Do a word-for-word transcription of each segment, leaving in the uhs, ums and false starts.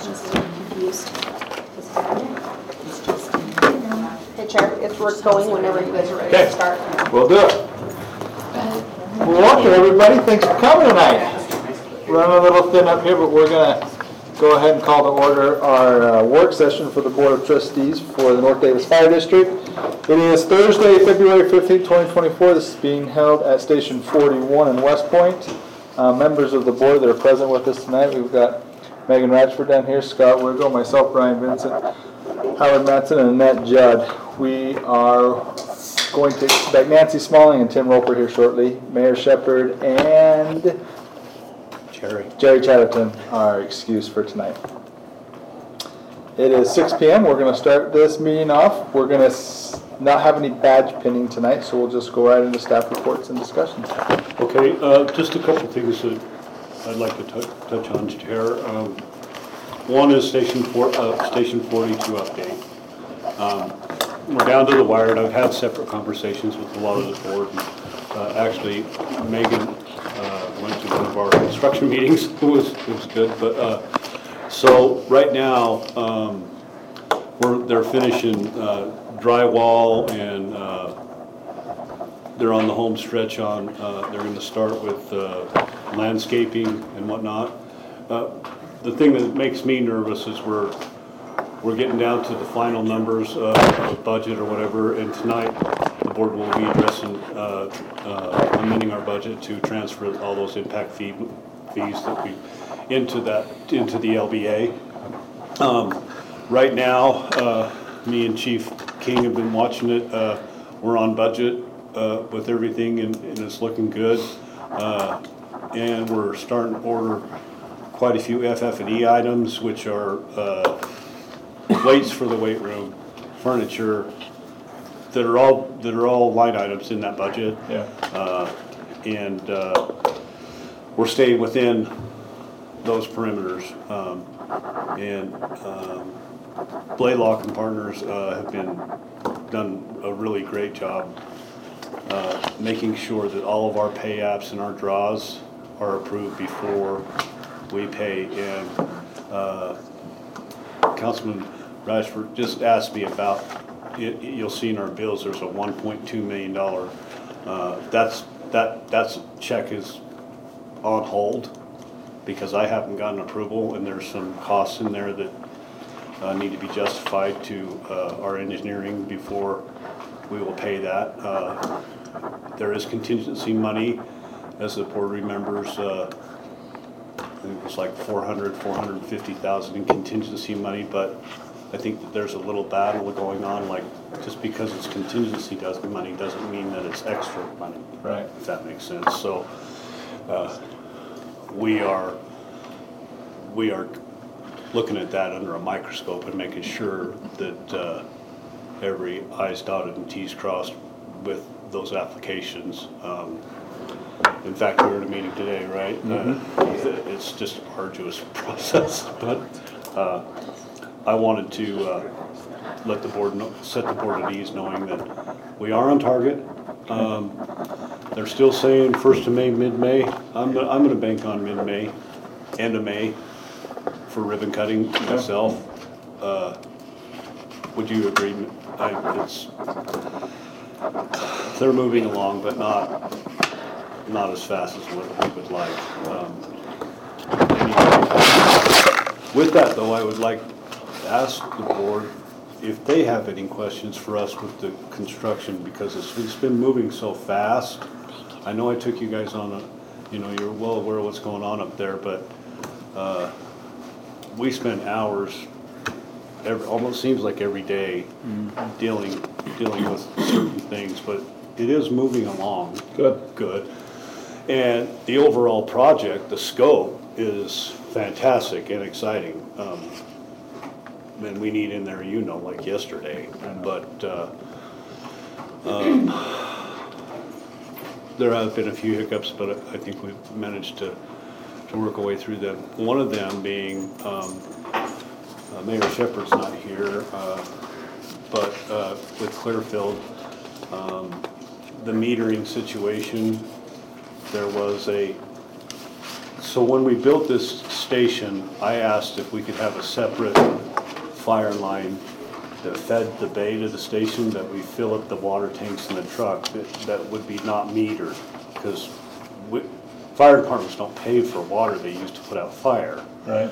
questions is I'm confused. Is that it? It's just, Hey, Chair, it's worth going whenever you guys are ready Okay. to start. We'll do it. Well, welcome everybody. Thanks for coming tonight. Running a little thin up here, but we're going to go ahead and call to order our uh, work session for the Board of Trustees for the North Davis Fire District. It is Thursday, February fifteenth, twenty twenty-four. This is being held at Station forty-one in West Point. Uh, members of the board that are present with us tonight, we've got Megan Ratchford down here, Scott Wiggle, myself, Brian Vincent, Howard Matson, and Annette Judd. We are going to expect Nancy Smalling and Tim Roper here shortly. Mayor Shepard and Jerry. Jerry Chatterton, our excuse for tonight. It is six p m We're going to start this meeting off. We're going to not have any badge pinning tonight, so we'll just go right into staff reports and discussions. Okay, uh, just a couple things that I'd like to touch, touch on, Chair. Um, one is Station four, uh, Station forty-two update. Um, we're down to the wire, and I've had separate conversations with a lot of the board. And, uh, actually, Megan uh, went to one of our construction meetings. It was it was good, but uh, so right now um, we're they're finishing uh, drywall and. Uh, They're on the home stretch on, uh, they're going to start with uh, landscaping and whatnot. Uh, the thing that makes me nervous is we're we're getting down to the final numbers uh, of budget or whatever, and tonight the board will be addressing, uh, uh, amending our budget to transfer all those impact fee, fees that we, into that, into the L B A. Um, right now, uh, me and Chief King have been watching it. Uh, we're on budget. Uh, with everything, and, and it's looking good, uh, and we're starting to order quite a few F F and E items, which are uh, weights for the weight room, furniture, that are all that are all line items in that budget. Yeah. Uh, and uh, we're staying within those perimeters. Um, and um, Blaylock and Partners uh, have been done a really great job. Uh, making sure that all of our pay apps and our draws are approved before we pay. And uh, Councilman Rashford just asked me about, it, you'll see in our bills there's a one point two million dollars. Uh, that's, that, that's check is on hold because I haven't gotten approval, and there's some costs in there that uh, need to be justified to uh, our engineering before we will pay that. Uh, there is contingency money, as the board remembers. Uh, I think it's like four hundred, four hundred fifty thousand in contingency money, but I think that there's a little battle going on. Like, just because it's contingency doesn't money doesn't mean that it's extra money. Right. If that makes sense. So uh, we are we are looking at that under a microscope and making sure that. Uh, every I's dotted and T's crossed with those applications. Um, in fact, we were in a meeting today, right? Mm-hmm. uh, it's just an arduous process, but uh, I wanted to uh, let the board know, set the board at ease, knowing that we are on target. Um, they're still saying first of May, mid-May. I'm gonna, I'm going to bank on mid-May, end of May for ribbon cutting myself. Uh, would you agree? I, it's they're moving along, but not not as fast as what we would like. Um, anyway, with that, though, I would like to ask the board if they have any questions for us with the construction, because it's, it's been moving so fast. I know I took you guys on a, you know, you're well aware of what's going on up there, but uh, we spend hours. Every, almost seems like every day mm-hmm. dealing dealing with certain things, but it is moving along. Good. Good. And the overall project, the scope, is fantastic and exciting. Um, and we need in there, you know, like yesterday. But uh, um, there have been a few hiccups, but I think we've managed to, to work our way through them. One of them being um, Uh, Mayor Shepard's not here, uh, but uh, with Clearfield, um, the metering situation, there was a, so when we built this station, I asked if we could have a separate fire line that fed the bay to the station, that we fill up the water tanks in the truck, that, that would be not metered, because we, fire departments don't pay for water they use to put out fire. Right.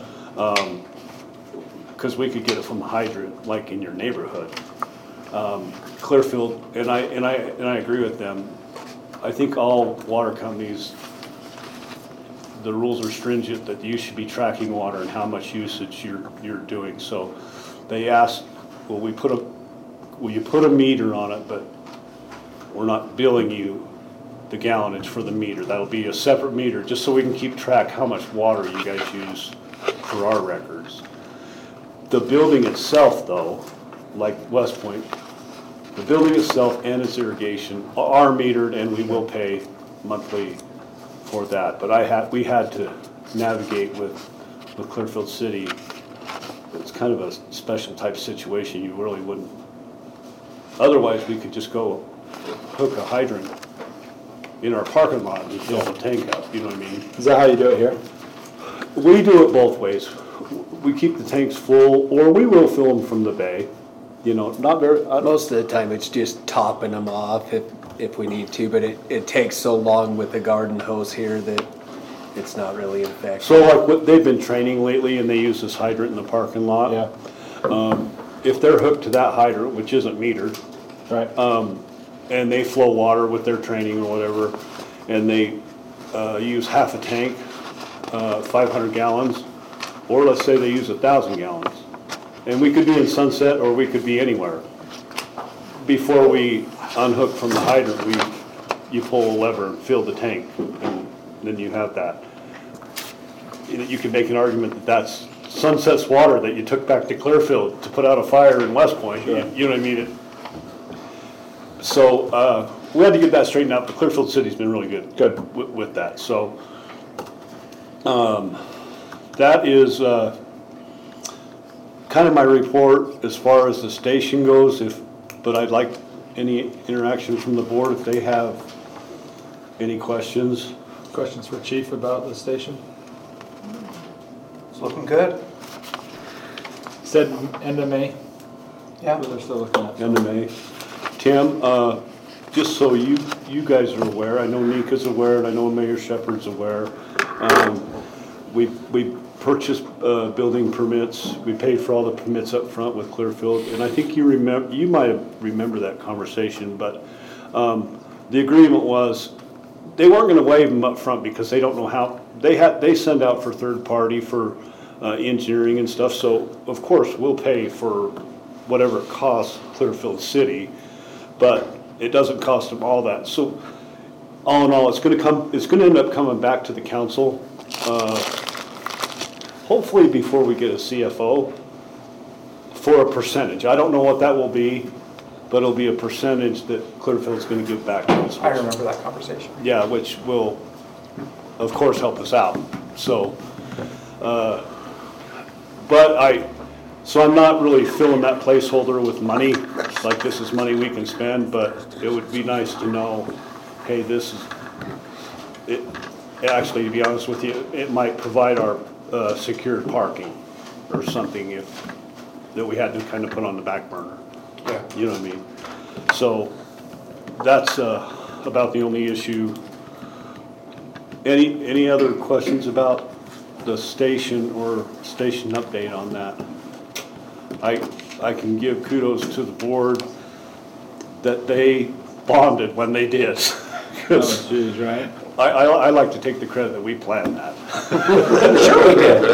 Because we could get it from a hydrant, like in your neighborhood. Um, Clearfield, and I, and I, and I agree with them, I think all water companies, the rules are stringent that you should be tracking water and how much usage you're, you're doing. So they asked, will we put a, will you put a meter on it, but we're not billing you the gallonage for the meter. That'll be a separate meter, just so we can keep track how much water you guys use for our records. The building itself, though, like West Point, the building itself and its irrigation are metered, and we will pay monthly for that. But I had, we had to navigate with, with Clearfield City. It's kind of a special type situation. You really wouldn't. Otherwise, we could just go hook a hydrant in our parking lot and fill the tank up. You know what I mean? Is that how you do it here? We do it both ways. We keep the tanks full, or we will fill them from the bay. You know, not very. I don't- Most of the time, it's just topping them off if, if we need to, but it, it takes so long with the garden hose here that it's not really effective. So like what they've been training lately, and they use this hydrant in the parking lot. Yeah. If they're hooked to that hydrant, which isn't metered, Right. and they flow water with their training or whatever, and they uh, use half a tank, uh, five hundred gallons, or let's say they use a thousand gallons, and we could be in Sunset or we could be anywhere. Before we unhook from the hydrant, we you pull a lever and fill the tank, and then you have that. You know, you could make an argument that that's Sunset's water that you took back to Clearfield to put out a fire in West Point. Sure. You, you know what I mean? It, So, uh, we had to get that straightened out, but Clearfield City's been really good. Good. With, with that, so, um, that is, uh, kind of my report as far as the station goes, if, but I'd like any interaction from the board if they have any questions. Questions for Chief about the station? It's looking good. Said end of May. Yeah. They're still looking at. End of May. Tim, uh, just so you, you guys are aware, I know Nika's aware, and I know Mayor Shepherd's aware. Um, we, we purchased, uh, building permits, we paid for all the permits up front with Clearfield, and I think you remember, you might have remember that conversation, but, um, the agreement was, they weren't gonna waive them up front because they don't know how, they had, they send out for third party for, uh, engineering and stuff, so of course, we'll pay for whatever it costs Clearfield City, but it doesn't cost them all that. So all in all, it's gonna come, it's gonna end up coming back to the council, uh, hopefully before we get a C F O, for a percentage. I don't know what that will be, but it'll be a percentage that Clearfield's gonna give back to us. I remember that conversation. Yeah, which will, of course, help us out, so, uh, but I, so I'm not really filling that placeholder with money, like this is money we can spend, but it would be nice to know, hey, this is, it, actually, to be honest with you, it might provide our, uh, secured parking or something if, that we had to kind of put on the back burner. Yeah. You know what I mean? So, that's, uh, about the only issue. Any, any other questions about the station or station update on that? I, I can give kudos to the board that they bonded when they did. Oh, 'Cause geez, right? I, I, I like to take the credit that we planned that. Sure we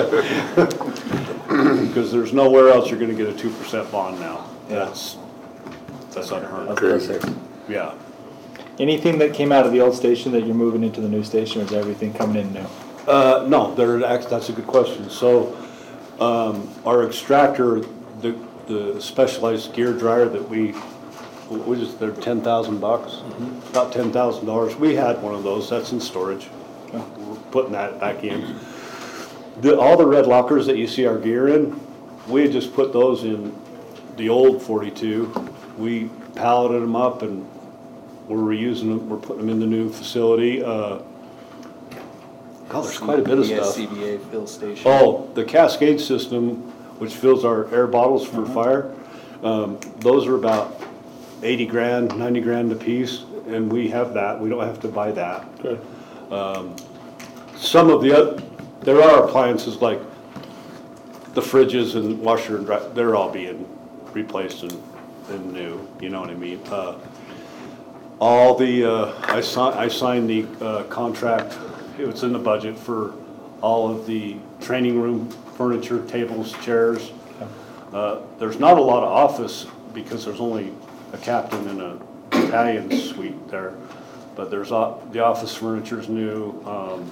did. Because there's nowhere else you're gonna get a two percent bond now. Yeah. That's, that's unheard That's of. perfect. Yeah. Anything that came out of the old station that you're moving into the new station, or is everything coming in new? Uh, no, there, act- that's a good question. So, um, our extractor, the, the specialized gear dryer that we, we just, they're ten thousand bucks, about ten thousand dollars. We had one of those, that's in storage. We're putting that back in. The, all the red lockers that you see our gear in, we had just put those in the old forty-two. We palleted them up and we're reusing them, we're putting them in the new facility. Uh, God, there's quite a bit of Yeah, stuff. C B A fill station. Oh, the Cascade system, which fills our air bottles for fire, um, those are about eighty grand, ninety grand a piece, and we have that. We don't have to buy that. Good. Some of the, oth- there are appliances like the fridges and washer and dry, they're all being replaced and, and new, you know what I mean? Uh, All the, uh, I signed, I signed the uh, contract, it was in the budget for all of the training room furniture, tables, chairs. Uh, There's not a lot of office because there's only a captain and a battalion suite there. But there's, o- the office furniture's new. um,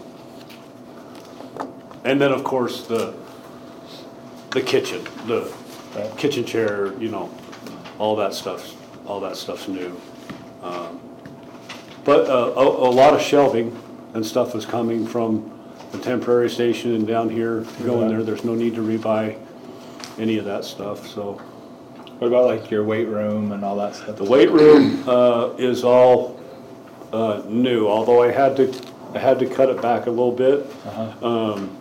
And then, of course, the, the kitchen, the Right. kitchen chair, you know, all that stuff's, all that stuff's new. Um, But uh, a, a lot of shelving and stuff is coming from the temporary station and down here, going there, there's no need to rebuy any of that stuff, so. What about like your weight room and all that stuff? The weight room uh, is all uh, new, although I had to, I had to cut it back a little bit. Uh-huh. Um,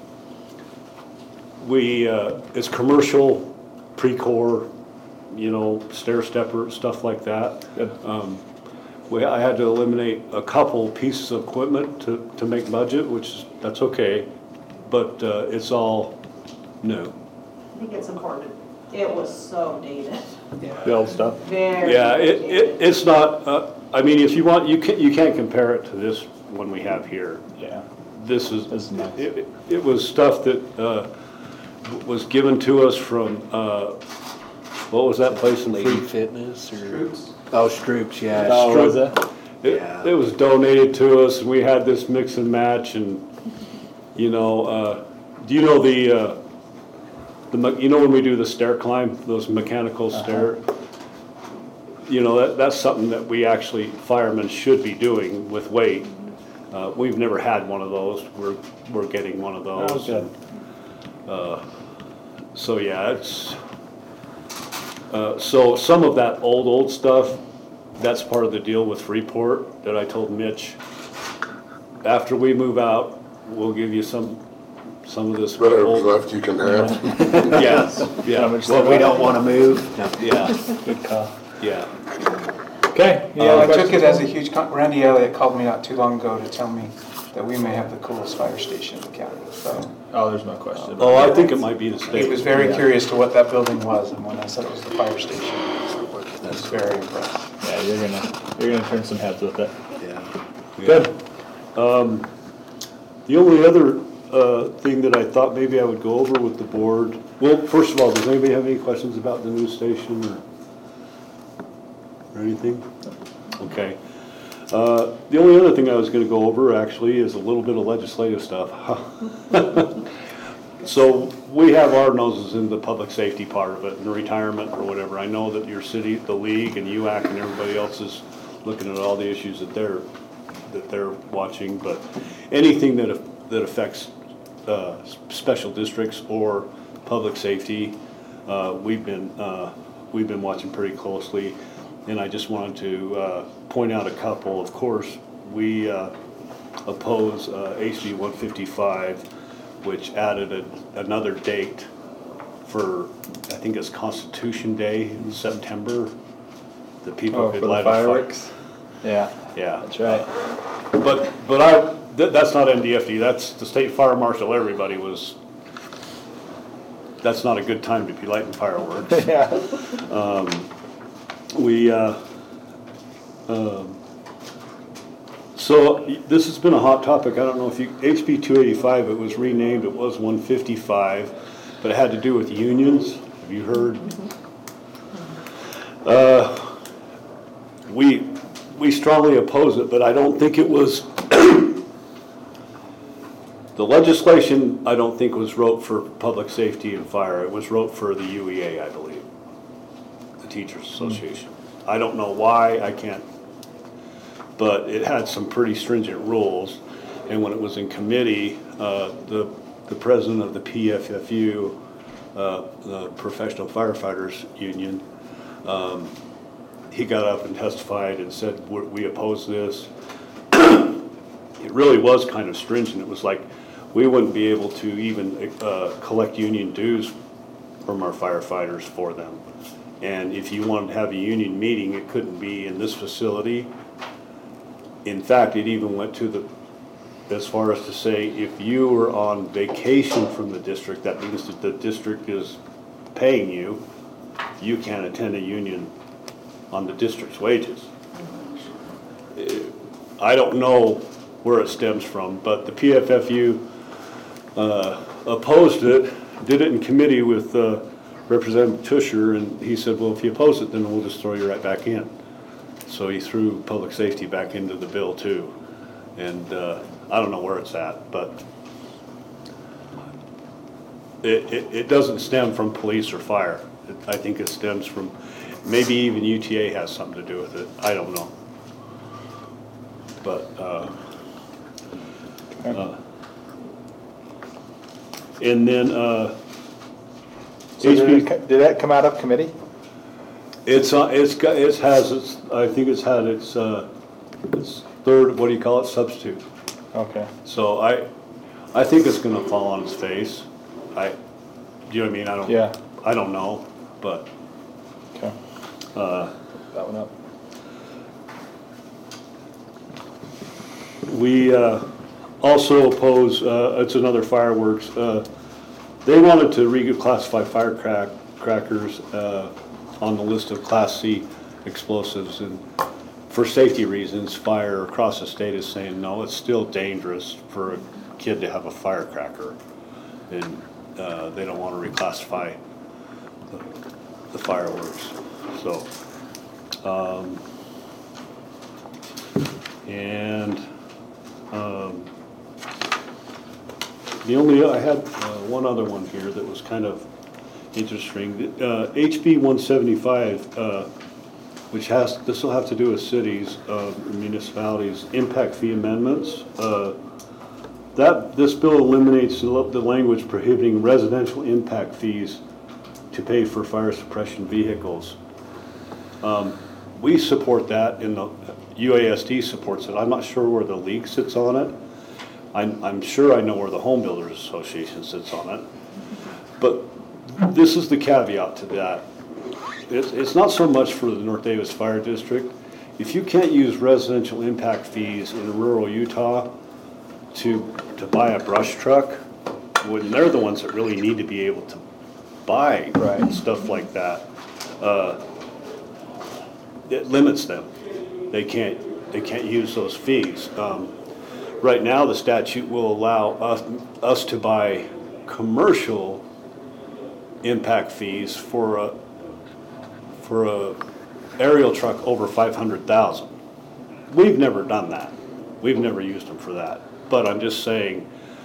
We, uh, it's commercial, Precor, you know, stair stepper, stuff like that. Good. Um, We, I had to eliminate a couple pieces of equipment to, to make budget, which, is that's okay, but uh, it's all new. I think it's important. It was so dated, The old stuff? very Yeah, it, dated. it, it's not, uh, I mean, if you want, you can, you can't compare it to this one we have here. Yeah. This is, This is nice. it, it- it was stuff that, uh, was given to us from, uh, what was that place in Lady Free? Fitness or? Troops. Oh, Stroops, yeah. Oh, Stroop. was it? It, Yeah. it was donated to us, and we had this mix and match, and, you know, uh, do you know the, uh, the, me- you know when we do the stair climb, those mechanical stair? You know, that, that's something that we actually, firemen should be doing with weight. Uh, we've never had one of those, we're, we're getting one of those. Oh, good. Uh, So, yeah, it's, uh, so some of that old, old stuff, that's part of the deal with Freeport that I told Mitch. After we move out, we'll give you some, some of this. Whatever's old- left you can have. Yes, yeah, much Well, we don't wanna move. yeah, Good call. yeah. Okay. any Yeah, other I took questions? it as a huge, con- Randy Elliott called me not too long ago to tell me that we may have the coolest fire station in the county, so. Oh, there's no question. Oh, I think it might be the He state. was very Yeah. curious to what that building was, and when I said it was the fire station, he was very impressed. Yeah, you're gonna, you're gonna turn some heads with it. Yeah. Good. The only other uh, thing that I thought maybe I would go over with the board, well, first of all, does anybody have any questions about the news station or, or anything? Okay. Uh, The only other thing I was gonna go over actually is a little bit of legislative stuff. So we have our noses in the public safety part of it and retirement or whatever. I know that your city, the league and U A C and everybody else is looking at all the issues that they're, that they're watching, but anything that, af- that affects uh, s- special districts or public safety, uh, we've been, uh, we've been watching pretty closely. And I just wanted to uh, point out a couple. Of course, we uh, oppose uh, H B one fifty-five, which added a- another date for, I think it's Constitution Day in September, that people Oh, could for the light a fire. fireworks? Yeah, Yeah. that's right. But, but I, that, that's not N D F D, that's the state fire marshal, everybody was, that's not a good time to be lighting fireworks. Yeah. We, uh, um, so this has been a hot topic, I don't know if you, H B two eighty-five, it was renamed, it was one fifty-five, but it had to do with unions, have you heard? Uh, we, we strongly oppose it, but I don't think it was, the legislation, I don't think was wrote for public safety and fire, it was wrote for the U E A, I believe. Teachers Association. I don't know why, I can't, but it had some pretty stringent rules. And when it was in committee, uh, the, the president of the P F F U, uh, the Professional Firefighters Union, um, he got up and testified and said, "We we oppose this." It really was kind of stringent. It was like, we wouldn't be able to even uh, collect union dues from our firefighters for them. And if you wanted to have a union meeting, it couldn't be in this facility. In fact, it even went to the, as far as to say, if you were on vacation from the district, that means that the district is paying you, you can't attend a union on the district's wages. I don't know where it stems from, but the P F F U uh, opposed it, did it in committee with uh, Representative Tusher, and he said, well, if you oppose it, then we'll just throw you right back in. So he threw public safety back into the bill too. And uh, I don't know where it's at, but it, it, it doesn't stem from police or fire. It, I think it stems from, maybe even U T A has something to do with it. I don't know. But, uh, uh, and then, uh, So did, it, co- did that come out of committee? It's, uh, it's got, it has its, I think it's had its, uh, its third, what do you call it, substitute. Okay. So I, I think it's gonna fall on its face. I, do you know what I mean? I don't, Yeah. I don't know, but, Okay. uh, That one up. we, uh, also oppose, uh, it's another fireworks, uh, they wanted to reclassify firecrackers, uh, on the list of Class C explosives, and for safety reasons, fire across the state is saying, no, it's still dangerous for a kid to have a firecracker, and uh, they don't want to reclassify the, the fireworks. So, um, and um, the only, I had uh, one other one here that was kind of interesting. Uh, H B one seventy-five, uh, which has, this will have to do with cities, uh, municipalities, impact fee amendments. Uh, that, this bill eliminates the, the language prohibiting residential impact fees to pay for fire suppression vehicles. Um, we support that, and the U A S D supports it. I'm not sure where the league sits on it. I'm, I'm sure I know where the Home Builders Association sits on it. But this is the caveat to that. It's, it's not so much for the North Davis Fire District. If you can't use residential impact fees in rural Utah to, to buy a brush truck, when they're the ones that really need to be able to buy Right. stuff like that, uh, it limits them. They can't, they can't use those fees. Um, right now, the statute will allow us, us to buy commercial impact fees for a for a aerial truck over five hundred thousand. We've never done that. We've never used them for that. But I'm just saying,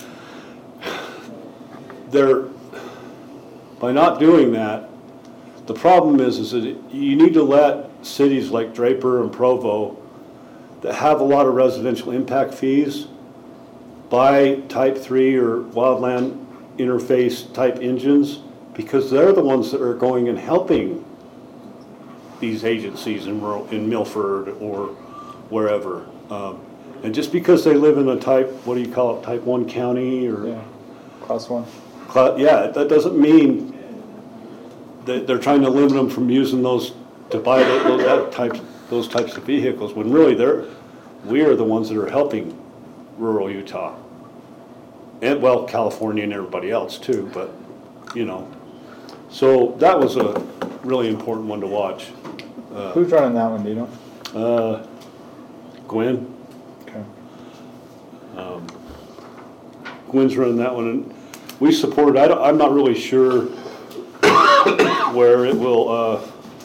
they're, by not doing that, the problem is, is that you need to let cities like Draper and Provo that have a lot of residential impact fees buy type three or wildland interface type engines, because they're the ones that are going and helping these agencies in rural, in Milford or wherever. Um, and just because they live in a type, what do you call it, type one county or? Yeah. Class one. Cla- Yeah, that doesn't mean that they're trying to limit them from using those to buy those, those that types, those types of vehicles, when really they're, we are the ones that are helping rural Utah. And, well, California and everybody else too, but, you know. So that was a really important one to watch. Uh, Who's running that one, do you know? uh, Gwen, Okay. um, Gwen's running that one, and we support it. I don't, I'm not really sure where it will, uh,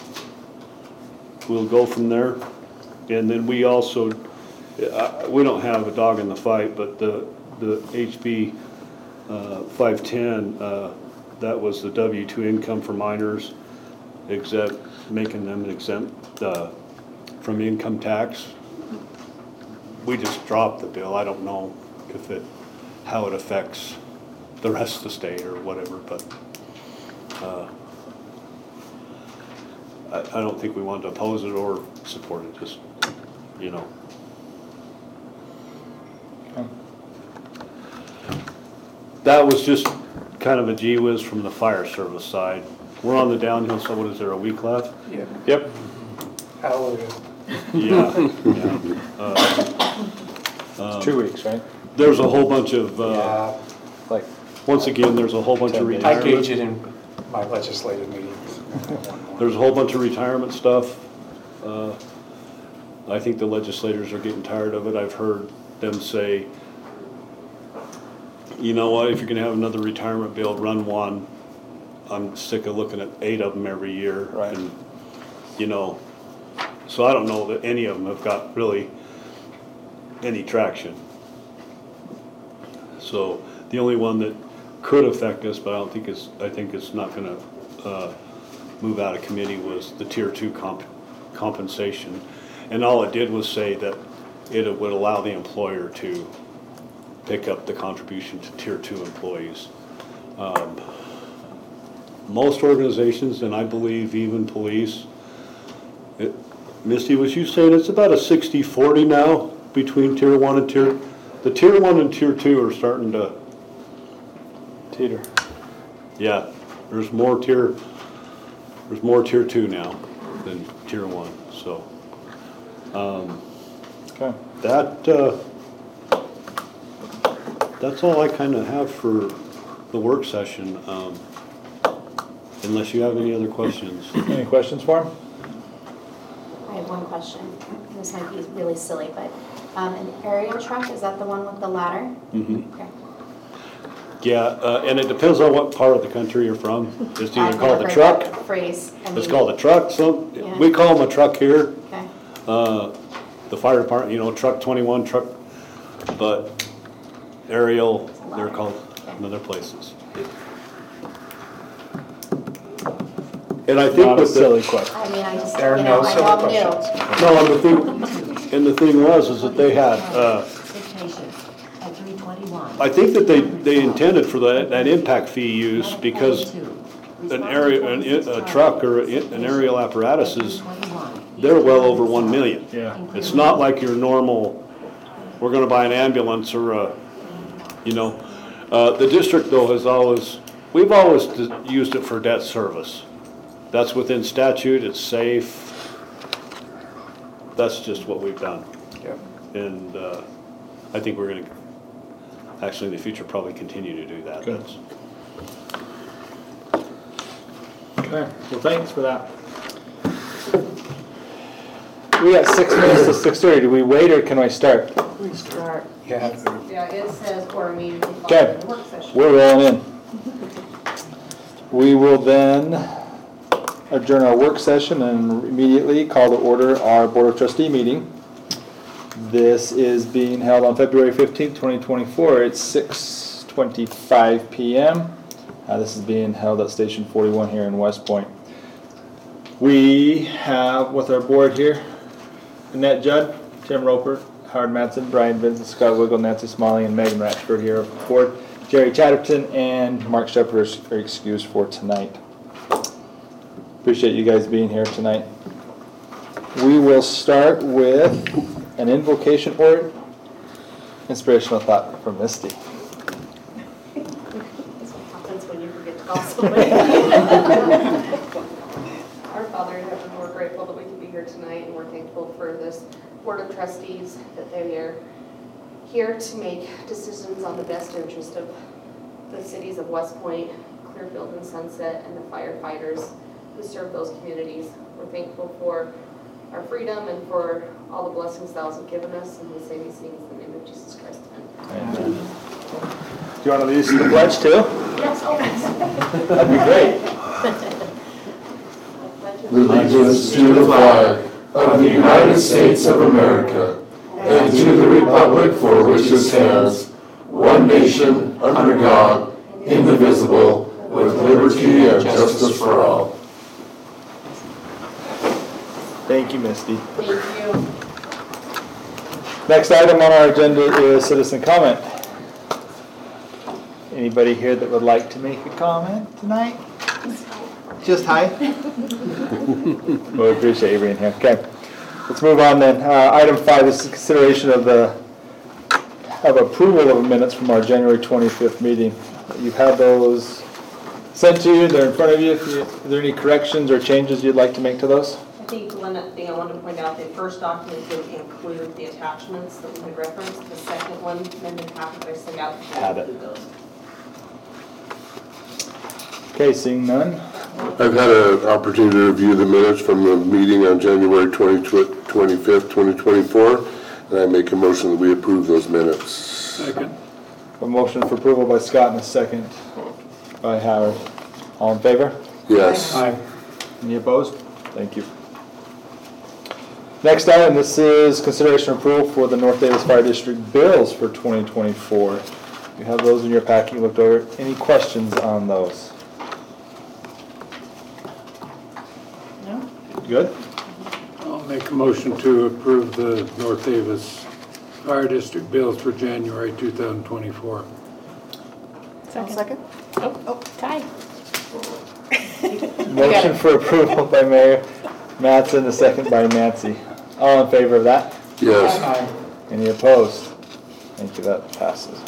will go from there. And then we also, uh, we don't have a dog in the fight, but the, the H B uh, five ten, uh, that was the W two income for minors, exempt, making them exempt uh, from income tax. We just dropped the bill. I don't know if it, how it affects the rest of the state or whatever, but uh, I, I don't think we wanted to oppose it or support it, just, you know. Okay. that was just kind of a gee whiz from the fire service side. We're on the downhill, so what is there, a week left? Yeah. Yep. Hallelujah. Yeah, yeah. Uh, It's two weeks, right? There's a whole bunch of, uh, Yeah, Like, once again, there's a whole bunch of Ten days. I retirement. gauge it in my legislative meetings. There's a whole bunch of retirement stuff. Uh, I think the legislators are getting tired of it. I've heard them say, you know what, if you're gonna have another retirement bill, run one. I'm sick of looking at eight of them every year. Right. And, you know, so I don't know that any of them have got really any traction. So the only one that could affect us, but I don't think it's, I think it's not gonna, uh, move out of committee, was the tier two comp, compensation. And all it did was say that it would allow the employer to pick up the contribution to tier two employees. Um, Most organizations, and I believe even police, it, Misty, was you saying it's about a sixty forty now between tier one and tier, the tier one and tier two are starting to, teeter. yeah, there's more tier, there's more tier two now than tier one, so. Um, Okay. that, uh, that's all I kinda have for the work session, um, unless you have any other questions. Any questions for him? I have one question. This might be really silly, but um, an aerial truck, is that the one with the ladder? Mhm. Okay. Yeah, uh, and it depends on what part of the country you're from. It's either I've called never a heard truck, that Phrase. I it's mean, called a truck, so, Yeah. we call them a truck here. Okay. Uh, the fire department, you know, truck twenty-one, truck, but aerial, they're called in other places. And I think Not a with the, silly question. I mean, I just, There are you know, no I silly know I'm questions. new. no, and the thing, and the thing was, is that they had, uh, Dictation at three twenty-one. I think that they, they intended for that, that impact fee use because an area, an, a truck or an aerial apparatus is, they're well over one million. Yeah. It's not like your normal, we're gonna buy an ambulance or a, you know. Uh, the district though has always, we've always d- used it for debt service. That's within statute, it's safe. That's just what we've done. Yep. And, uh, I think we're gonna, actually in the future, probably continue to do that. Good. That's- Okay, well, thanks for that. We got six minutes to six thirty. Do we wait or can I start? We start. Yeah. Yeah, it says or immediately Okay. following the work session. We're rolling in. We will then adjourn our work session and immediately call to order our Board of Trustee meeting. This is being held on February fifteenth, twenty twenty-four. It's six twenty-five p m Uh, this is being held at Station forty-one here in West Point. We have with our board here, Annette Judd, Tim Roper, Howard Madsen, Brian Vincent, Scott Wiggle, Nancy Smalley, and Megan Ratchford here on board. Jerry Chatterton and Mark Shepherd are excused for tonight. Appreciate you guys being here tonight. We will start with an invocation or inspirational thought from Misty. That's what happens when you forget to call somebody. Our Father in heaven, we're grateful that we can be here tonight, and we're thankful for this Board of Trustees, that they are here to make decisions on the best interest of the cities of West Point, Clearfield, and Sunset, and the firefighters who serve those communities. We're thankful for our freedom and for all the blessings thou hast given us, and we say these things in the name of Jesus Christ. Amen. Amen. Do you want to lead us in the pledge too? Yes, oh, yes. That'd be great. Allegiance to the flag of the United States of America and to the republic for which it stands, one nation, under God, indivisible, with liberty and justice for all. Thank you, Misty. Thank you. Next item on our agenda is citizen comment. Anybody here that would like to make a comment tonight? Just hi. We appreciate you being here. Okay, let's move on then. Uh, item five is consideration of the of approval of minutes from our January twenty-fifth meeting. You've had those sent to you, they're in front of you. If you, are there any corrections or changes you'd like to make to those? I think one thing I wanted to point out, the first document didn't include the attachments that we had referenced. The second one, amended copy that I sent out, did Have it. include those. Okay, seeing none. I've had an opportunity to review the minutes from the meeting on January twenty-fifth, twenty twenty-four, and I make a motion that we approve those minutes. Second. A motion for approval by Scott and a second by Howard. All in favor? Yes. Any opposed? Thank you. Next item, this is consideration approval for the North Davis Fire District bills for twenty twenty-four. You have those in your packet, you looked over. Any questions on those? No? Good? I'll make a motion to approve the North Davis Fire District bills for January two thousand twenty-four. Second. Oh, oh, tie. Motion for approval by Mayor Mattson, a second by Nancy. All in favor of that? Yes. Any opposed? Thank you, that passes.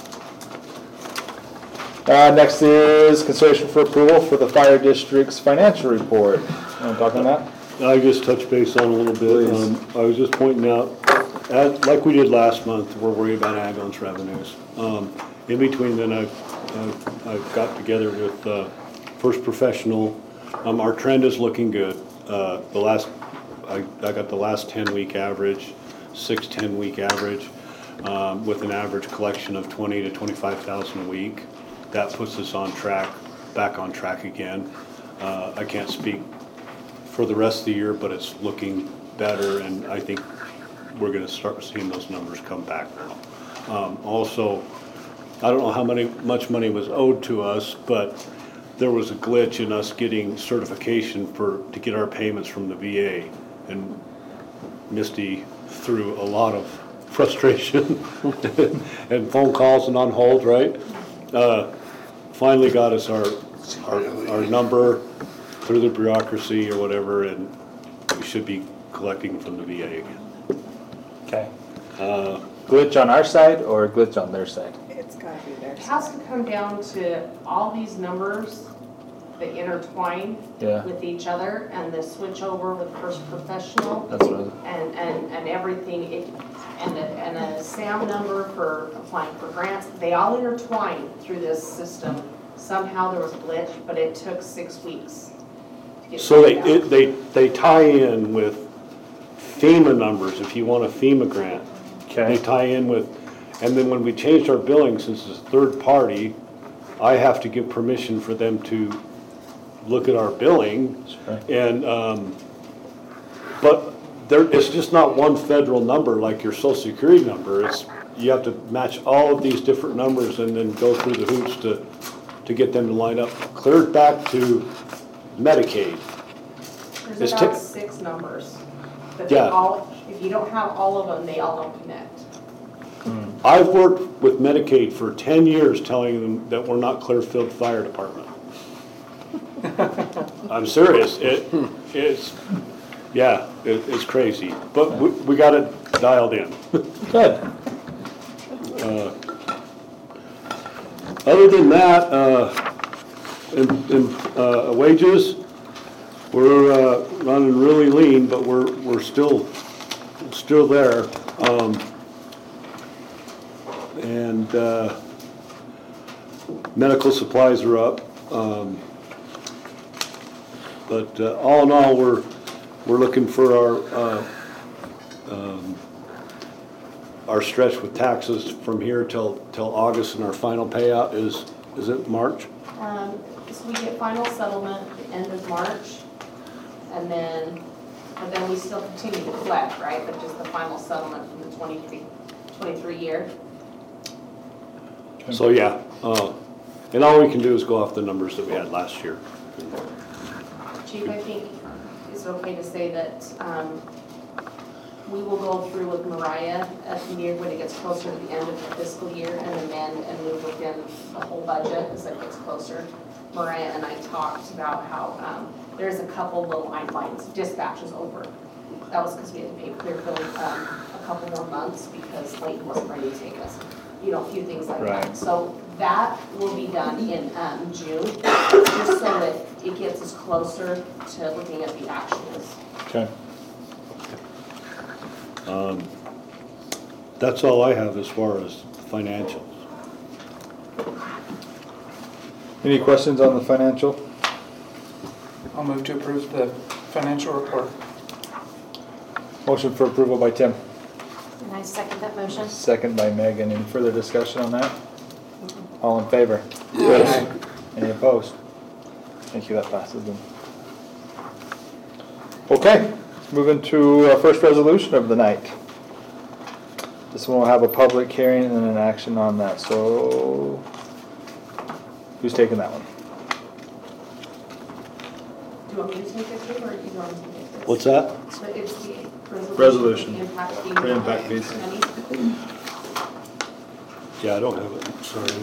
Uh, next is consideration for approval for the fire district's financial report. You want to talk on that? I just touch base on a little bit. Please. Um, I was just pointing out, as, like we did last month, we're worried about ambulance revenues. Um, in between then, I've, I've, I've got together with uh, First Professional. Um, our trend is looking good. Uh, the last, I, I got the last ten-week average, six ten-week average, um, with an average collection of twenty to twenty-five thousand a week. That puts us on track, back on track again. Uh, I can't speak for the rest of the year, but it's looking better, and I think we're gonna start seeing those numbers come back now. Um, also, I don't know how many, much money was owed to us, but there was a glitch in us getting certification for, to get our payments from the V A. And Misty threw a lot of frustration and phone calls and on hold, right? Uh, finally got us our, our, our number through the bureaucracy or whatever, and we should be collecting from the V A again. Okay. Uh, Glitch on our side or glitch on their side? It's gotta be there. It has to come down to all these numbers that intertwine Yeah. with each other, and the switch over with First Professional. That's what I was- And, and, and everything, it, and a, and a S A M number for applying for grants, they all intertwine through this system. Somehow there was a glitch, but it took six weeks to get So they, figured out. it- they, they tie in with FEMA numbers, if you want a FEMA grant. They Okay. tie in with, and then when we changed our billing, since it's third party, I have to give permission for them to look at our billing. Sure. And, um, but there, it's just not one federal number like your social security number. It's, you have to match all of these different numbers and then go through the hoops to, to get them to line up. Cleared back to Medicaid. There's it's about tick- six numbers. But they Yeah. all, if you don't have all of them, they all don't connect. I've worked with Medicaid for ten years telling them that we're not Clearfield Fire Department. I'm serious, it, it's, yeah, it, it's crazy, but we, we got it dialed in. Good. Uh, Other than that, uh, in, in, uh, wages, we're, uh, running really lean, but we're, we're still, still there. Um, and, uh, medical supplies are up. Um, but, uh, all in all, we're, we're looking for our, uh, um, our stretch with taxes from here till, till August, and our final payout is, is it March? Um, so we get final settlement at the end of March, and then, but then we still continue to collect, right? But just the final settlement from the twenty-three, twenty-three year. So, yeah, uh, and all we can do is go off the numbers that we had last year. Chief, I think it's okay to say that, um, we will go through with Mariah at the year when it gets closer to the end of the fiscal year and amend and move within the whole budget as it gets closer. Mariah and I talked about how, um, there's a couple little line lines, dispatch is over. That was because we had to pay Clearfield, um, a couple more months because Layton wasn't ready to take us. You know, a few things like Right. that. So That will be done in um, June, just so that it gets us closer to looking at the actuals. Okay. Um, That's all I have as far as financials. Any questions on the financial? I'll move to approve the financial report. Motion for approval by Tim, And I second that motion. second by Megan. Any further discussion on that? All in favor? Yes. Any opposed? Thank you, that passes then. Okay, moving to our first resolution of the night. This one will have a public hearing and an action on that, so who's taking that one? Do you want me to take it, Dave, or do you want to take it? What's that? So it's the Resolution. resolution. the Impact fee. The impact fees. Money. Yeah, I don't have it, sorry.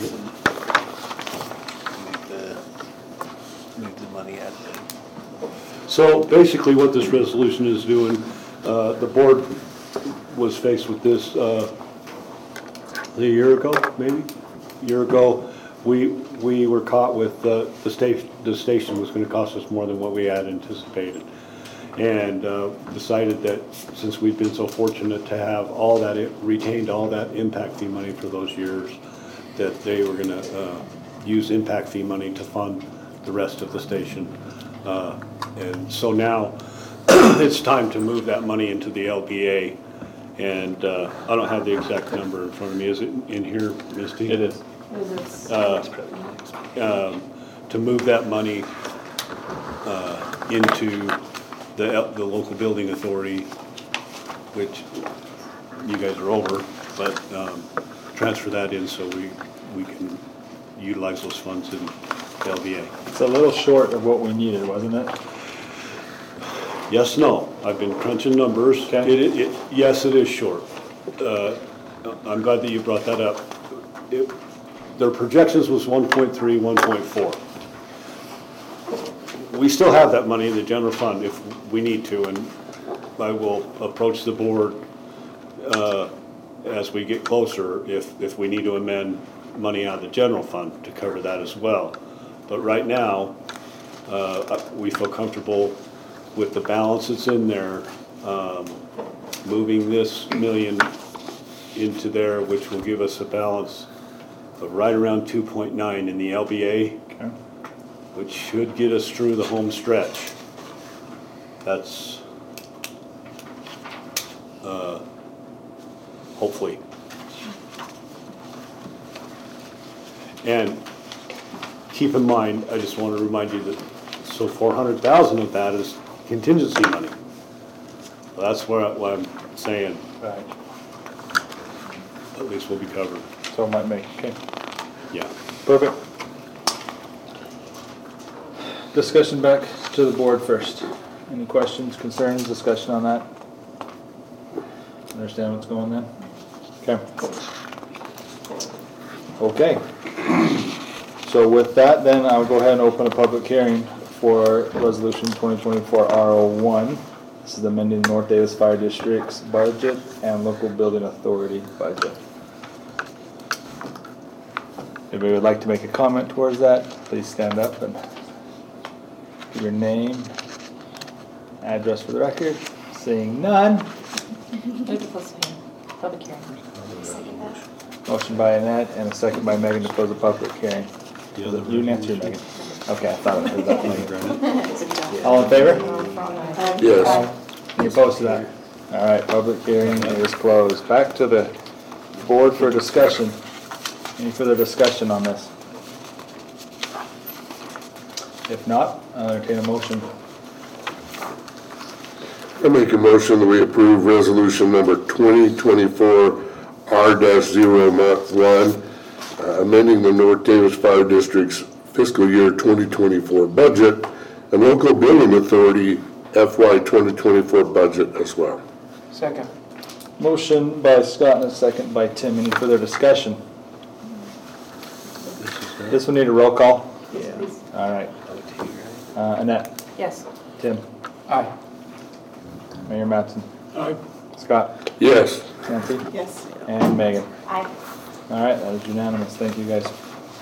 Leave the, leave the money at the. So basically what this resolution is doing, uh, the board was faced with this uh, a year ago, maybe? A year ago, we, we were caught with uh, the station, the station was going to cost us more than what we had anticipated. And uh, decided that since we've been so fortunate to have all that, it retained all that impact fee money for those years, that they were going to uh, use impact fee money to fund the rest of the station. Uh, and so now it's time to move that money into the L B A. And uh, I don't have the exact number in front of me. Is it in here, Misty? It is. Is it- Uh, um, to move that money uh, into the, the local building authority, which you guys are over, but um, transfer that in so we, we can utilize those funds in the L B A. It's a little short of what we needed, wasn't it? Yes, no, I've been crunching numbers. Okay. It, it, yes, it is short. Uh, I'm glad that you brought that up. It, their projections was one point three, one point four. We still have that money in the general fund if we need to, and I will approach the board uh, as we get closer if, if we need to amend money out of the general fund to cover that as well. But right now, uh, we feel comfortable with the balance that's in there, um, moving this million into there, which will give us a balance of right around two point nine in the L B A. Okay. Which should get us through the home stretch. That's, uh, hopefully. And keep in mind, I just want to remind you that, so four hundred thousand of that is contingency money. Well, that's where I- what I'm saying, Right. at least we'll be covered. So it might make, okay, Yeah. perfect. Discussion back to the board first. Any questions, concerns, discussion on that? Understand what's going on? Okay. Okay. So with that, then I'll go ahead and open a public hearing for Resolution twenty twenty-four R oh one. This is amending North Davis Fire District's budget and local building authority budget. If anybody would like to make a comment towards that, please stand up and give your name, address for the record. Seeing none. Move to close the hearing. Public hearing. Second that. Motion by Annette and a second by Megan to close the public hearing. Was it you, Nancy, or Megan? Okay, I thought I heard that from Megan. All in favor? Yes. Any opposed to that? All right, public hearing is closed. Back to the board for discussion. Any further discussion on this? If not, I'll entertain a motion. I make a motion that we approve resolution number twenty twenty-four R zero one, uh, amending the North Davis Fire District's fiscal year twenty twenty-four budget and local building authority F Y twenty twenty-four budget as well. Second. Motion by Scott and a second by Tim. Any further discussion? This will need a roll call. Yeah. All right. Uh, Annette, Yes. Tim, Aye. Mayor Mattson, Aye. Scott, Yes. Nancy, Yes. and Megan. Aye. All right, that is unanimous. Thank you, guys.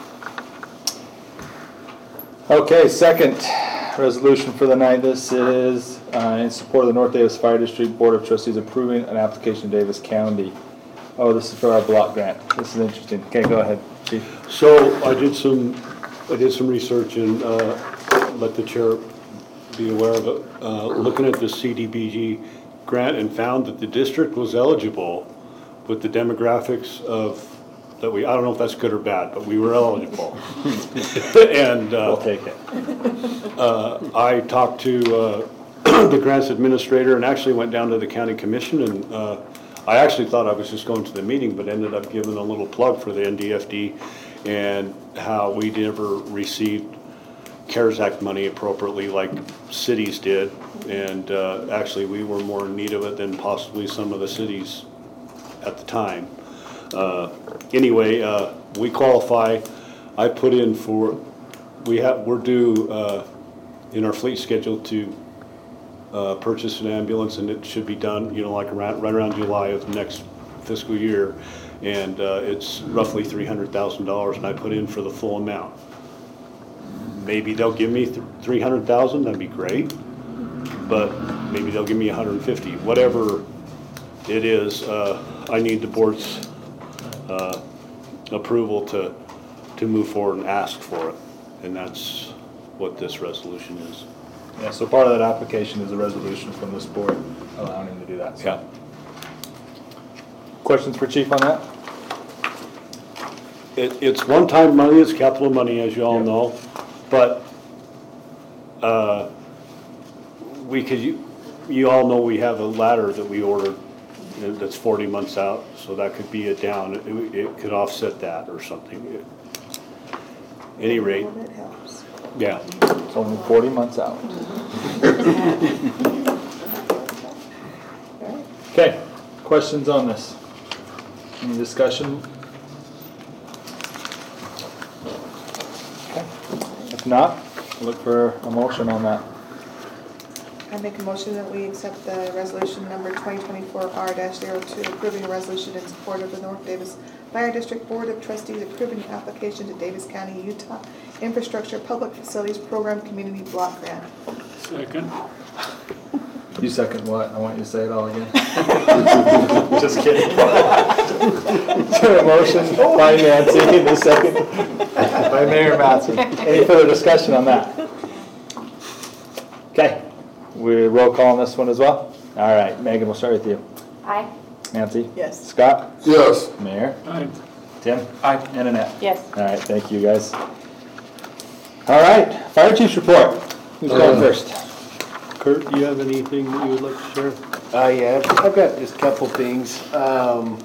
Okay, second resolution for the night. This is uh, in support of the North Davis Fire District Board of Trustees approving an application to Davis County. Oh, this is for our block grant. This is interesting. Okay, go ahead, Chief. So I did some, I did some research and uh, let the chair be aware of it. Uh, looking at the C D B G grant and found that the district was eligible with the demographics of, that we, I don't know if that's good or bad, but we were eligible. And uh, We'll take it. uh, I talked to uh, the grants administrator and actually went down to the county commission, and uh, I actually thought I was just going to the meeting, but ended up giving a little plug for the N D F D and how we never received CARES Act money appropriately like cities did. And uh, actually we were more in need of it than possibly some of the cities at the time. Uh, anyway, uh, we qualify. I put in for, we have, we're due uh, in our fleet schedule to uh, purchase an ambulance, and it should be done, you know, like around, right around July of the next fiscal year. And uh, it's roughly three hundred thousand dollars, and I put in for the full amount. Maybe they'll give me three hundred thousand, that'd be great. But maybe they'll give me one hundred fifty. Whatever it is, uh, I need the board's uh, approval to to move forward and ask for it, and that's what this resolution is. Yeah, so part of that application is a resolution from this board allowing him to do that. So. Yeah. Questions for Chief on that? It, it's one-time money, it's capital money, as you all Yep. know, but uh, we could, you, you all know we have a ladder that we ordered that's forty months out, so that could be a down. It, it could offset that or something. At any rate, That helps. yeah. It's only forty months out. Okay, questions on this? Any discussion? Okay. If not, we'll look for a motion on that. I make a motion that we accept the resolution number twenty twenty-four R zero two, approving a resolution in support of the North Davis Fire District Board of Trustees approving an application to Davis County, Utah Infrastructure Public Facilities Program Community Block Grant. Second. You second what? I want you to say it all again. Just kidding. So a motion by Nancy, and a second by Mayor Matson. Any further discussion on that? Okay, we roll call on this one as well? All right, Megan, we'll start with you. Aye. Nancy? Yes. Scott? Yes. Mayor? Aye. Tim? Aye. And Annette? Yes. All right, thank you, guys. All right, Fire Chief's report. Who's going Uh, first? Kurt, do you have anything that you would like to share? Uh, yeah, I've got just a couple things. Um,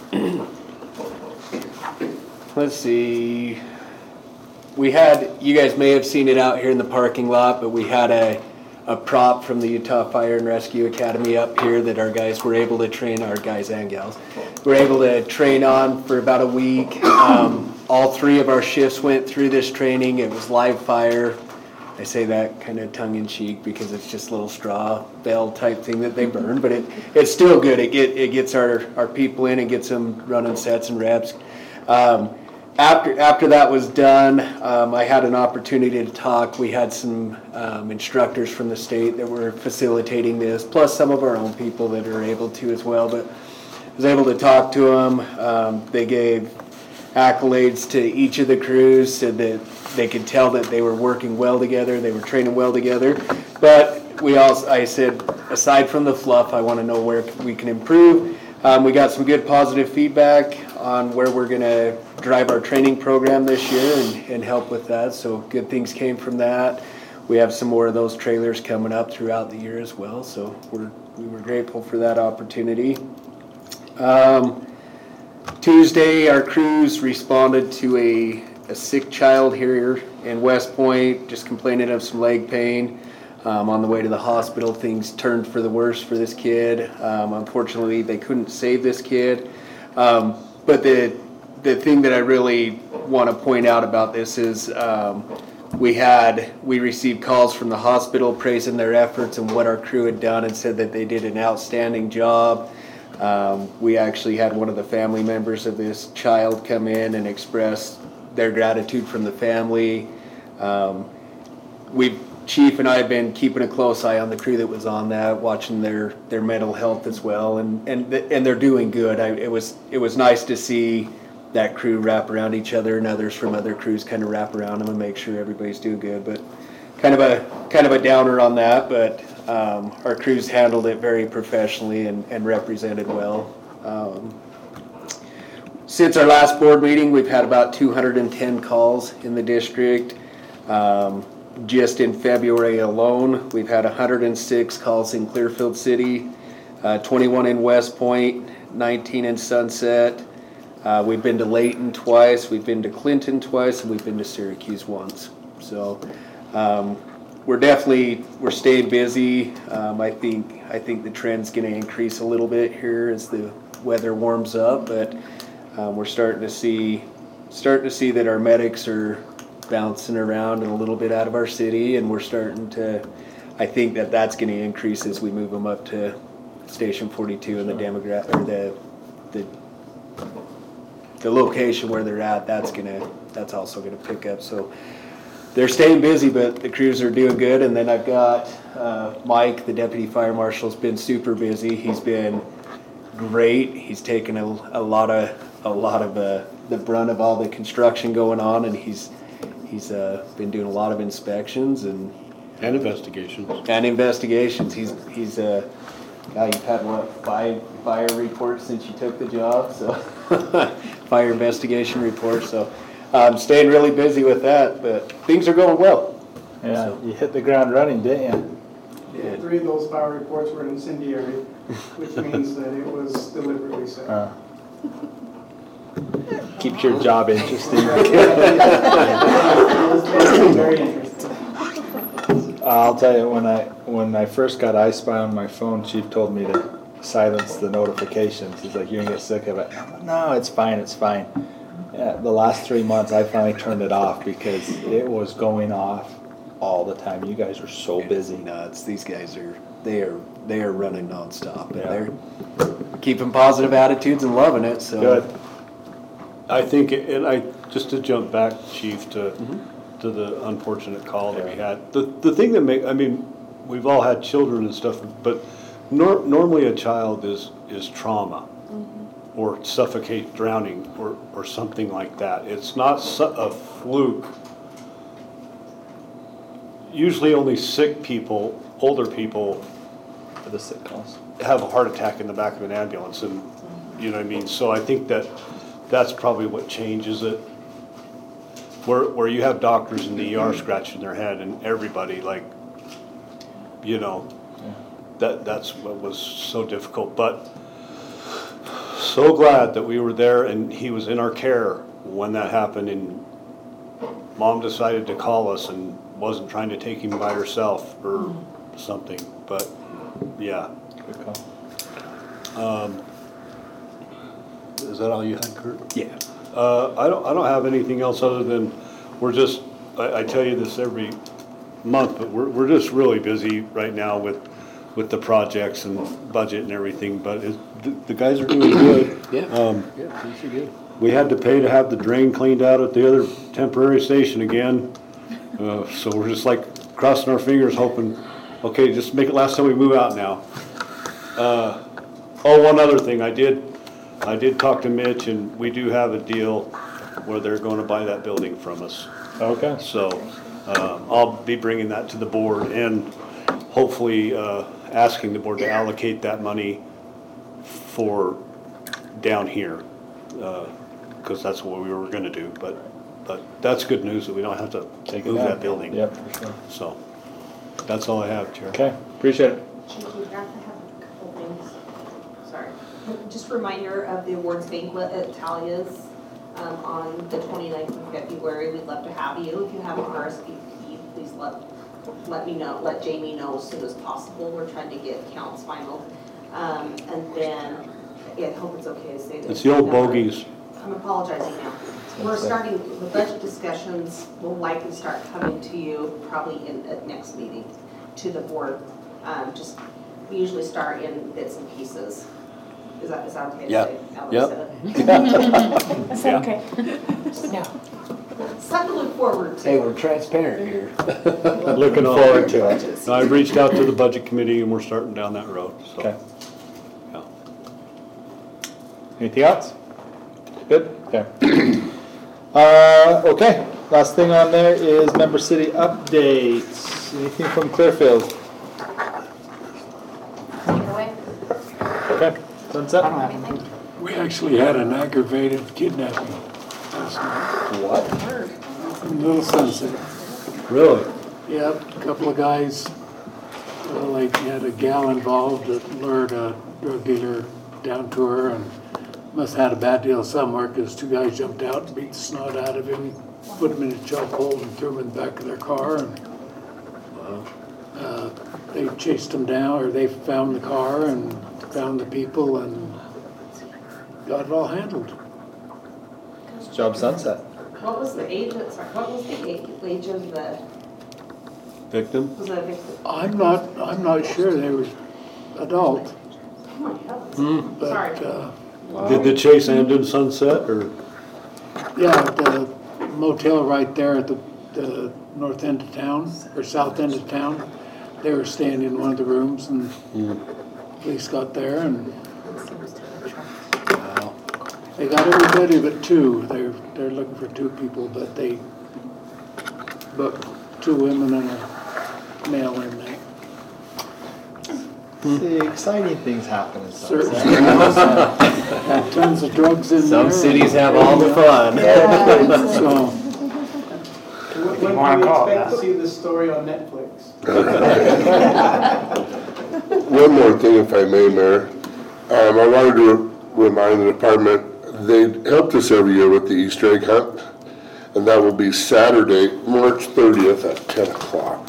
let's see. We had, you guys may have seen it out here in the parking lot, but we had a, a prop from the Utah Fire and Rescue Academy up here that our guys were able to train, our guys and gals, were able to train on for about a week. Um, all three of our shifts went through this training. It was live fire. I say that kind of tongue-in-cheek because it's just a little straw bale type thing that they burn, but it, it's still good. It get it gets our, our people in and gets them running sets and reps. Um, after after that was done, um, I had an opportunity to talk. We had some um, instructors from the state that were facilitating this, plus some of our own people that are able to as well. But I was able to talk to them. Um, they gave accolades to each of the crews, said that they could tell that they were working well together, they were training well together. But we also, I said, aside from the fluff, I want to know where we can improve. Um, we got some good positive feedback on where we're going to drive our training program this year and, and help with that. So good things came from that. We have some more of those trailers coming up throughout the year as well. So we're, we were grateful for that opportunity. Um, Tuesday, our crews responded to a, a sick child here in West Point, just complaining of some leg pain. Um, on the way to the hospital, things turned for the worse for this kid. Um, unfortunately, they couldn't save this kid. Um, but the the thing that I really want to point out about this is um, we had we received calls from the hospital praising their efforts and what our crew had done, and said that they did an outstanding job. Um, we actually had one of the family members of this child come in and express their gratitude from the family. Um, we've, Chief and I have been keeping a close eye on the crew that was on that, watching their, their mental health as well, and, and, and they're doing good. I, it was, it was nice to see that crew wrap around each other and others from other crews kind of wrap around them and make sure everybody's doing good, but kind of a, kind of a downer on that, but, um, our crews handled it very professionally and, and represented well. Um, Since our last board meeting, we've had about two hundred ten calls in the district. Um, Just in February alone, we've had one hundred six calls in Clearfield City, uh, twenty-one in West Point, nineteen in Sunset. Uh, we've been to Layton twice, we've been to Clinton twice, and we've been to Syracuse once. So um, we're definitely, we're staying busy. Um, I think I think the trend's going to increase a little bit here as the weather warms up, but um, we're starting to see starting to see that our medics are bouncing around and a little bit out of our city, and we're starting to, I think that that's going to increase as we move them up to Station forty-two and the demographic, or the, the, the location where they're at, that's gonna, that's also gonna pick up. So they're staying busy, but the crews are doing good. And then I've got uh, Mike, the deputy fire marshal's been super busy. He's been great. He's taken a, a lot of, a lot of uh, the brunt of all the construction going on, and he's He's uh, been doing a lot of inspections and And investigations. and investigations. He's he's uh, God, you've had what five fire reports since you took the job, so fire investigation reports. So I'm staying really busy with that, but things are going well. Yeah, So- you hit the ground running, didn't you? Yeah. Three of those fire reports were incendiary, which means that it was deliberately set. Uh, Keeps your job interesting. Very interesting. I'll tell you, when I, when I first got iSpy on my phone, Chief told me to silence the notifications. He's like, you're gonna get sick of it. I'm like, no, it's fine, it's fine. Yeah, the last three months, I finally turned it off because it was going off all the time. You guys are so busy. Nuts. These guys are they are they are running nonstop, and Yeah. they're keeping positive attitudes and loving it. So Good. I think, and I, just to jump back, Chief, to, Mm-hmm. to the unfortunate call that we Yeah. had. The, the thing that make, I mean, we've all had children and stuff, but nor, normally a child is, is trauma. Or suffocate, drowning, or, or something like that. It's not su- a fluke. Usually only sick people, older people, For the sick calls. have a heart attack in the back of an ambulance, and, you know what I mean? So I think that that's probably what changes it. Where, where you have doctors in the E R scratching their head and everybody, like, you know, that, that's what was so difficult. But so glad that we were there and he was in our care when that happened, and Mom decided to call us and wasn't trying to take him by herself or something, but yeah. Good call. Um, Is that all you had, Kurt? yeah. Uh, I don't, I don't have anything else other than, we're just, I, I tell you this every month, but we're, we're just really busy right now with, with the projects and budget and everything, but it, the, the guys are doing good. Yeah. Um, Yeah, things are good. we had to pay to have the drain cleaned out at the other temporary station again. Uh, so we're just like crossing our fingers hoping, okay, just make it last time we move out now. Uh, oh, one other thing, I did, I did talk to Mitch, and we do have a deal where they're going to buy that building from us. Okay. So um, I'll be bringing that to the board and hopefully uh, asking the board to allocate that money for down here, because that's what we were going to do. But but that's good news that we don't have to Take it move out. that building. Yep, for sure. So that's all I have, Chair. Okay, appreciate it. Chief, you have to have a couple things. Sorry. Just a reminder of the awards banquet at Talia's um, on the twenty-ninth of February. We'd love to have you. If you have an R S V P, please let let me know, let Jamie know as soon as possible. We're trying to get counts final. Um, and then, yeah, I hope it's okay to say that. It's the old bogeys. I'm apologizing now. We're starting, the budget discussions will likely start coming to you probably in, at next meeting to the board. Um, just, we usually start in bits and pieces. Is that, is that okay to Yep. say? Now that I Yep. said it? Is that okay? No. Something to look forward to. Hey, we're transparent here. Looking forward to it. No, I've reached out to the budget committee and we're starting down that road, so. Okay. Yeah. Anything else? Good? Okay. Uh, okay, last thing on there is member city updates. Anything from Clearfield? Take it away. Okay, Sunset? Anything? We actually had an aggravated kidnapping last night What? in Little Sunset. Really? Yep, a couple of guys, well, they had a gal involved that lured a drug dealer down to her and must have had a bad deal somewhere because two guys jumped out and beat the snot out of him, put him in a chokehold and threw him in the back of their car. And uh, they chased him down, or they found the car and found the people and got it all handled. Job Sunset. What was the age of, sorry, what was the age age of the, Victim? was it a victim? I'm not, I'm not sure they were adult, Oh my heavens. Hmm. but, Sorry. uh, Did the chase end in Sunset or? yeah, the motel right there at the, the north end of town, or south end of town, they were staying in one of the rooms and police got there and they got everybody but two. They're, they're looking for two people, but they booked two women and a male inmate. See, exciting things happen in Certain Sunset. had tons of drugs in there. Some cities have all the fun. So, When you do wanna we call it expect that. to see this story on Netflix? One more thing, if I may, Mayor. Um, I wanted to remind the department, they helped us every year with the Easter egg hunt, and that will be Saturday, March thirtieth at ten o'clock.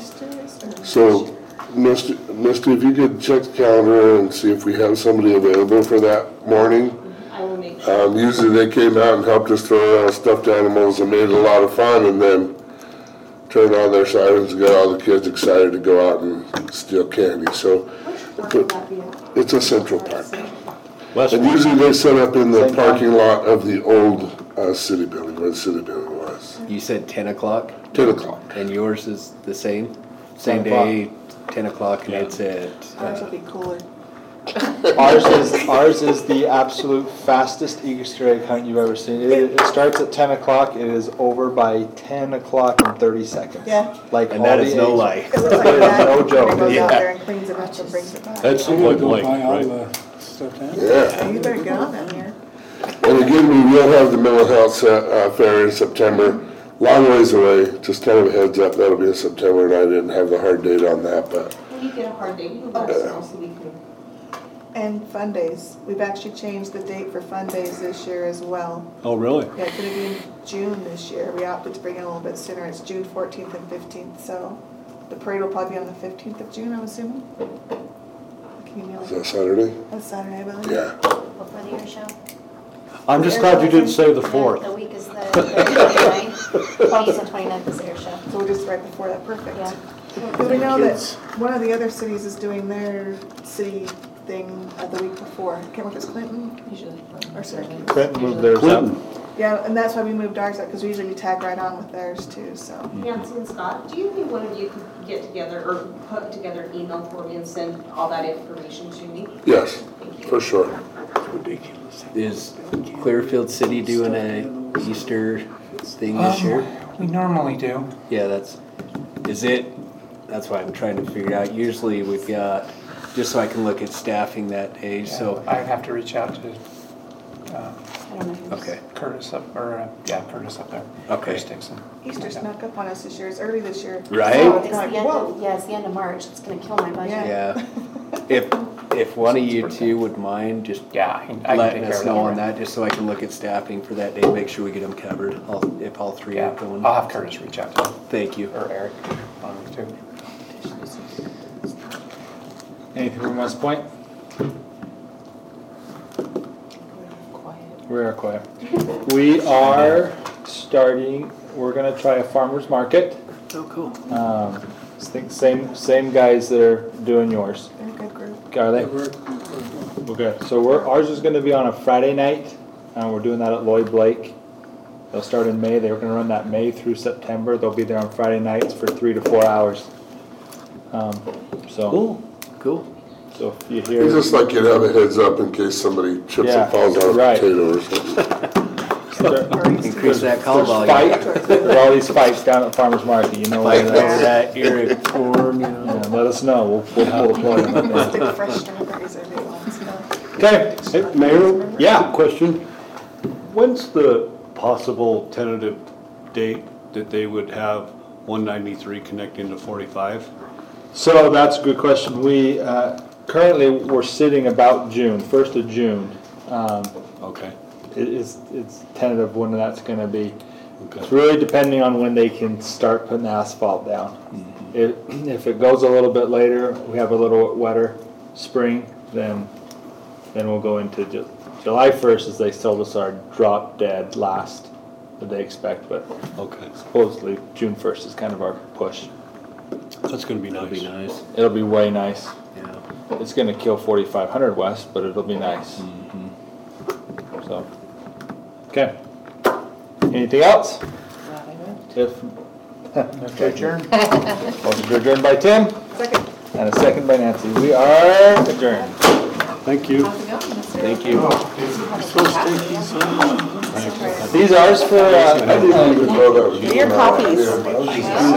So, Misty, Misty, if you could check the calendar and see if we have somebody available for that morning. I will make sure. Um, usually they came out and helped us throw around stuffed animals and made it a lot of fun, and then turned on their sirens and got all the kids excited to go out and steal candy. So Which one would that be at? it's a Central Park. West And usually they set up in the parking lot of the old uh, city building, where the city building was. You said ten o'clock, ten o'clock. and yours is the same? Same ten o'clock. day, ten o'clock, and it's at, Ours will be cooler. Ours is, ours is the absolute fastest Easter egg hunt you've ever seen. It, it starts at ten o'clock, it is over by ten o'clock and thirty seconds. Yeah. Like and all that the is no eggs- lie. It looks like It is that. no joke. He goes Yeah. out there and cleans it up and brings it back. That's I'm the gonna Lake go Lake, buy all right? the stuff down. Yeah. You better get on that here. And again, we will have the mental health uh, fair in September. Long ways away, just kind of a heads up, that'll be in September, and I didn't have the hard date on that, but When you get a hard date, you can let us know so we can. And fun days. We've actually changed the date for fun days this year as well. Oh, really? Yeah, it could have been June this year. We opted to bring it a little bit sooner. It's June fourteenth and fifteenth, so the parade will probably be on the fifteenth of June, I'm assuming. Can you is mail that it? Saturday? That's Saturday, I believe. Yeah. Before the air show? I'm just glad you didn't say the The- fourth. The week is the twenty-ninth. twentieth and twenty-ninth is the air show. So we're just right before that, perfect. Yeah. Because we know that one of the other cities is doing their city thing uh, the week before. I can't remember if it's Clinton Usually. or Syracuse. Clinton moved theirs up. Clinton. Yeah, and that's why we moved ours up, because we usually tag right on with theirs too, so. Nancy and Scott, do you think one of you could get together or put together an email for me and send all that information to me? Yes, Thank you. for sure. Ridiculous. Is Clearfield City doing a Easter thing this year? Um, we normally do. Yeah, that's, is it, that's why I'm trying to figure out. Usually we've got, just so I can look at staffing that day, so, Yeah, I'd have to reach out to uh, I don't know. who's- okay, Curtis up, or, uh, yeah, Curtis up there. Okay. Curtis Dixon. Easter snuck up on us this year. It's early this year. Right? So It's it's the like, end whoa. of, yeah, it's the end of March. It's gonna kill my budget. Yeah. yeah. If, if one of you two would mind, just Yeah, I can I can letting take care us of know that. on that, just so I can look at staffing for that day, make sure we get them covered, all- if all three Yeah, are going. I'll have Curtis reach out to him, Thank you. or Eric, one of the two. Anything from West Point? We are quiet. We are starting, we're gonna try a farmer's market. Oh, cool. Um, I think same, same guys that are doing yours. They're a good group. Are they? Okay, so we're, ours is gonna be on a Friday night, and we're doing that at Lloyd Blake. They'll start in May. They were gonna run that May through September. They'll be there on Friday nights for three to four hours. Um, so, Cool, cool. so if you hear. It's just like you'd have a heads up in case somebody trips Yeah, and falls on a right. potato or something. Increase that call There's volume. fight, there's all these fights down at Farmers Market, you know where Fighting that over is. that ear corn, you know. Yeah, let us know, we'll, we'll pull the plug on that. Stick fresh strawberries every once in a while. Okay, Hey, Mayor? Yeah. Question. When's the possible tentative date that they would have one ninety-three connecting to forty-five? so that's a good question. We, uh, currently, we're sitting about June, first of June. Um, Okay, it is, it's tentative when that's gonna be. It's okay. really depending on when they can start putting the asphalt down. If, if it goes a little bit later, we have a little wetter spring, then, then we'll go into Ju- July first, as they told us, our drop dead last that they expect, but Okay, supposedly June first is kind of our push. that's gonna be That'd be nice. nice, It'll be way nice. yeah. It's gonna kill forty-five hundred west, but it'll be nice. So, okay. Anything else? If. Move to adjourn. Motion to adjourn by Tim Second. and a second by Nancy. We are adjourned. Thank you. How's it going, mister? Thank you. Supposed to take these on. These are ours for, uh, I didn't even know that was. Your copies. Yeah, I was just-